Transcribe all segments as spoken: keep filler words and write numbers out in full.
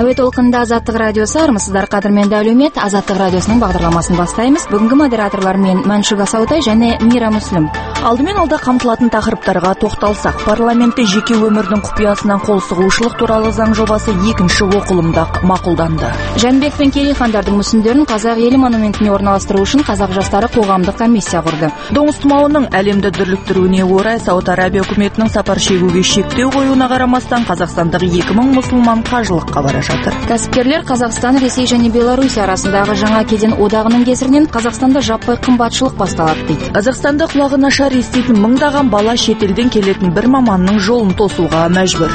Әуе толқынында Азаттық радиосы, армысыздар қадірменді әлеумет. Азаттық радиосының бағдарламасын бастаймыз. Бүгінгі модераторлар мен Мәншүк Асаутай және Мира Мүслім. Алдымен алда қамтылатын тақырыптарға тоқталсақ, парламентте жеке өмірдің құпиясынан қол сұғушылық туралы заң жобасы екінші оқылымда мақұлданды. Жәнібек пен Керей хандардың мүсіндерін қазақ елі монументіне орналастыру үшін қазақ жастары қоғамдық комиссия құрды. Доңыз тұмауының әлемді дүрліктіруіне орай Сауд Арабия үкіметінің сапар шегуге шектеу қоюына қарамастан қазақстандағы екі мың мұсылман қажылыққа бара жатыр. Кәсіпкерлер Қазақстан, Ресей және Беларусь арасындағы жаңа кеден одағының кесірінен Қазақстанда жаппай қымбатшылық басталады дейді. Қазақстанда құлағы нашар еститін мыңдаған бала шетелден келетін бір маманның жолын тосуға мәжбүр.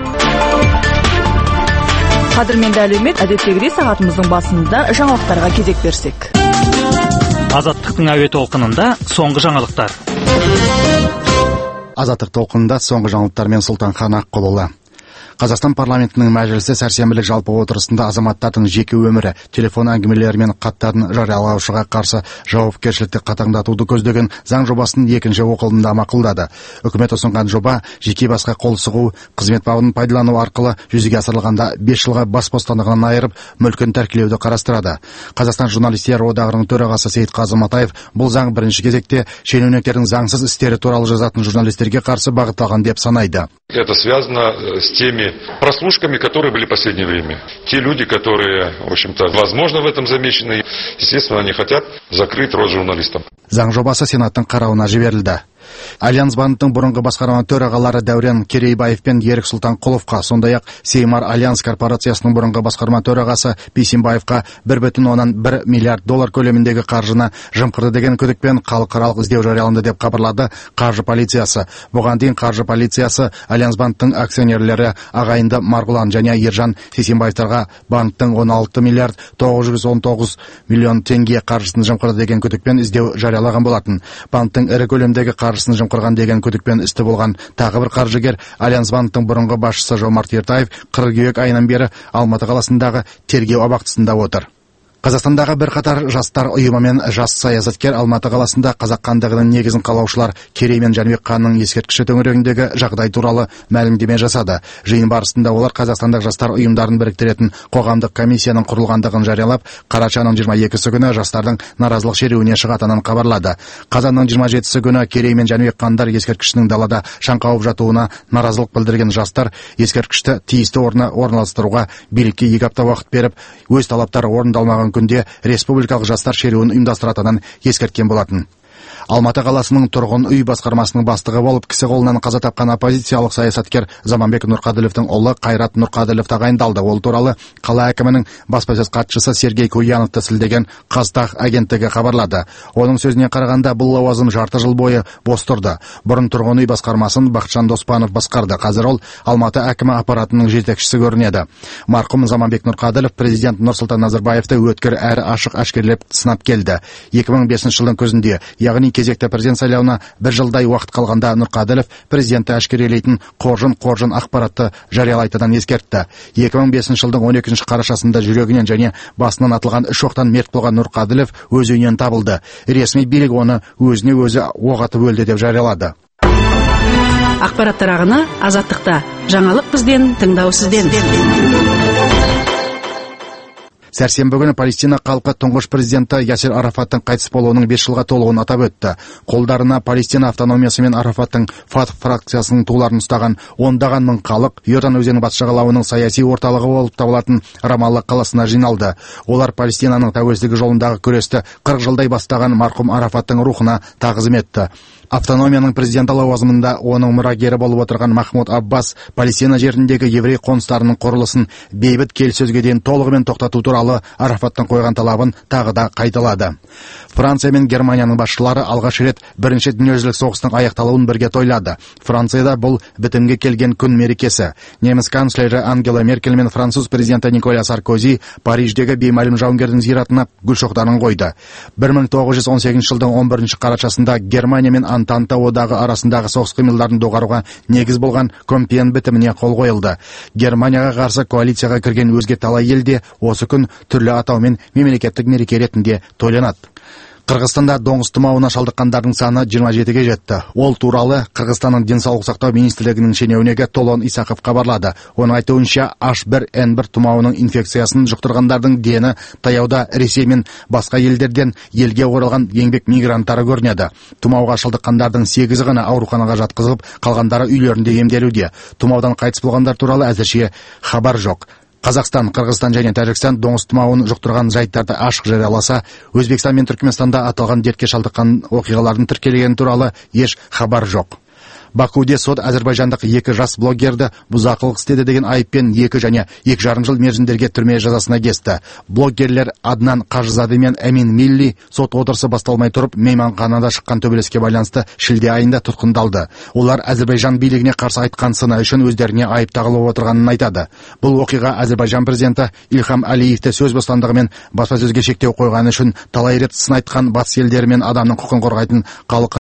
Қадірменді әлеумет, әдеттегідей сағатымыздың басында жаңалықтарға кезек берсек. Азаттықтың әуе толқынында соңғы жаңалықтар. Азаттық толқынында соңғы жаңалықтармен Сұлтанхан Аққұлұлы. Қазақстан парламентінің мәжілісі сәрсенбілік жалпы отырысында азаматтардың жеке өмірі, телефон әңгімелері мен хаттарын жариялаушыға қарсы жауапкершілікті қатаңдатуды көздеген заң жобасын екінші оқылымда мақұлдады. Үкімет ұсынған жоба жеке басқа қол сұғу, қызмет бабын пайдалану арқылы жүзеге асырылғанда бес жылға бас бостандығынан айырып, мүлкін тәркілеуді қарастырады. Қазақстан журналистер одағының төрағасы Сейітқазы Матаев бұл заң бірінші кезекте шенеуніктердің заңсыз істері туралы жазатын журналистерге қарсы бағытталған деп санайды. Это связано с теми прослушками, которые были в последнее время. Те люди, которые, в общем-то, возможно, в этом замешаны, естественно, они хотят закрыть рот журналистам. Заң жобасы Сенаттың қарауына жіберілді. Альянс банктың бұрынғы басқарма төрағалары Дәурен Керейбаев пен Ерік Сұлтанқұловқа, сондай-ақ Сеймар Альянс корпорациясының бұрынғы басқарма төрағасы Бейсенбаевқа бір бүтін оннан бір миллиард доллар көлеміндегі қаржыны жымқырды деген күдікпен халықаралық іздеу жарияланды деп хабарлады қаржы полициясы. Бұған дейін қаржы полициясы Альянс банктың акционерлері ағайынды Марғұлан және Ержан Сейсенбаевтарға банктың он алты миллиард тоғыз жүз он тоғыз миллион теңге қаржысын жымқырды деген күдікпен іздеу жариялаған болатын. Банктың ірі көлемдегі қаржысын жымқырған деген күдікпен істі болған тағы бір қаржыгер Альянс банктың бұрынғы басшысы Жомарт Ертаев қыркүйек айынан бері Алматы қаласындағы тергеу абақтысында отыр. Қазақстандағы бір қатар жастар ұйымы мен жас саясаткер Алматы қаласында қазақ хандығының негізін қалаушылар Керей мен Жәнібек ханның ескерткіші төңірегіндегі жағдай туралы мәлімдеме жасады. Жиын барысында олар қазақстандық жастар ұйымдарын біріктіретін қоғамдық комиссияның құрылғандығын жариялап, қарашаның жиырма екісі күні жастардың наразылық шеруіне шығатынын хабарлады. Қазанның жиырма жетісі күні Керей мен Жәнібек хандар ескерткішінің далада шаңқауып жатуына наразылық білдірген жастар ескерткішті тиісті орнына орналастыруға билікке екі апта уақыт беріп, өз талаптары орындалмаған күнде республикалық жастар шеруін ұйымдастыратынын ескерткен болатын. Алматы қаласының тұрғын үй басқармасының бастығы болып кісі қолынан қаза тапқан оппозициялық саясаткер Заманбек Нұрқаділовтің ұлы Қайрат Нұрқаділов тағайындалды. Ол туралы қала әкімінің баспасөз хатшысы Сергей Куяновты сілтеген Қазтаг агенттігі хабарлады. Оның сөзіне қарағанда бұл лауазым жарты жыл бойы бос тұрды. Бұрын тұрғын үй басқармасын Бақытжан Доспанов басқарды. Қазір ол Алматы әкімі аппаратының жетекшісі көрінеді. Марқұм Заманбек Нұрқаділов президент Нұрсұлтан Назарбаевты өткір әрі ашық әшкерелеп сынап келді. екі мың бесінші жылдың күзінде, яғни кезекті президент сайлауына бір жылдай уақыт қалғанда Нұрқаділов президентті әшкерелейтін қоржын-қоржын ақпаратты жариялайтынын ескертті. екі мың бесінші жылдың он екінші қарашасында жүрегінен және басынан атылған үш оқтан мерт болған Нұрқаділов өз үйінен табылды. Ресми билік оны өзіне өзі оқ атып өлді деп жариялады. Ақпараттар ағыны Азаттықта. Жаңалық бізден, тыңдау сізден. Сәрсенбі күні Палестина халқы тұңғыш президенті Ясир Арафаттың қайтыс болуының бес жылға толуын атап өтті. Қолдарына Палестина автономиясы мен Арафаттың Фатх фракциясының туларын ұстаған ондаған мың халық Иордан өзені батыс жағалауының саяси орталығы болып табылатын Рамалла қаласына жиналды. Олар Палестинаның тәуелсіздігі жолындағы күресті қырық жылдай бастаған марқұм Арафаттың рухына тағзым етті. Автономияның президенті лауазымында оның мұрагері болып отырған Махмуд Аббас Палестина жеріндегі еврей қоныстарының құрылысын бейбіт келіссөзге дейін толығымен тоқтату туралы Арафаттың қойған талабын тағы да қайталады. Франция мен Германияның басшылары алғаш рет бірінші дүниежүзілік соғыстың аяқталуын бірге тойлады. Францияда бұл бітімге келген күн мерекесі. Неміс канцлері Ангела Меркель мен француз президенті Николя Саркози Париждегі беймәлім жауынгердің зиратына гүл шоқтарын қойды. бір мың тоғыз жүз он сегізінші жылдың он бірінші қарашасында Германия мен Антанта одағы арасындағы соғыс қимылдарын доғаруға негіз болған Компьен бітіміне қол қойылды. Германияға қарсы коалицияға кірген өзге талай елде осы күн түрлі атаумен мемлекеттік мереке ретінде тойланады. Қырғызстанда доңыз тұмауына шалдыққандардың саны жиырма жетіге жетті. Ол туралы Қырғызстанның денсаулық сақтау министрлігінің шенеунігі Толон Исақов хабарлады. Оның айтуынша H бір N бір тұмауының инфекциясын жұқтырғандардың дені таяуда Ресей мен басқа елдерден елге оралған еңбек мигранттары көрінеді. Тұмауға шалдыққандардың сегізі ғана ауруханаға жатқызылып, қалғандары үйлерінде емделуде. Тұмаудан қайтыс болғандар туралы әзірше хабар жоқ. Қазақстан, Қырғызстан және Тәжікстан доңыз тұмауын жұқтырған жайттарды ашық жарияласа, Өзбекстан мен Түркменстанда аталған дертке шалдыққан оқиғалардың тіркелгені туралы еш хабар жоқ. Бакуде сот әзербайжандық екі жас блогерді бұзақылық істеді деген айыппен екі және екі жарым жыл мерзімдерге түрме жазасына кесті. Блогерлер Аднан Қажызаде мен Эмин Милли сот отырысы басталмай тұрып, мейманханада шыққан төбелеске байланысты шілде айында тұтқындалды. Олар Әзербайжан билігіне қарсы айтқан сыны үшін өздеріне айып тағылып отырғанын айтады. Бұл оқиға Әзербайжан президенті Ильхам Алиевті сөз бостандығы мен баспасөзге шектеу қойғаны үшін талай рет сын айтқан батыс елдері мен адамның құқығын қорғайтын халық